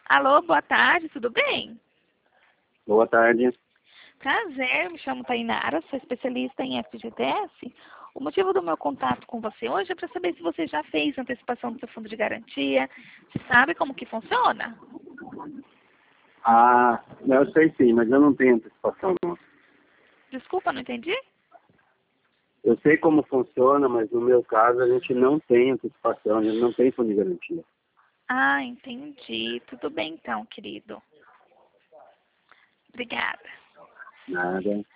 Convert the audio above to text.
Alô, boa tarde, tudo bem? Boa tarde. Prazer, me chamo Tainara, sou especialista em FGTS. O motivo do meu contato com você hoje é para saber se você já fez antecipação do seu fundo de garantia, se sabe como que funciona. Eu sei sim, mas eu não tenho antecipação não. Desculpa, não entendi? Eu sei como funciona, mas no meu caso a gente não tem antecipação, a gente não tem fundo de garantia. Ah, entendi. Tudo bem então, querido. Obrigada. Nada.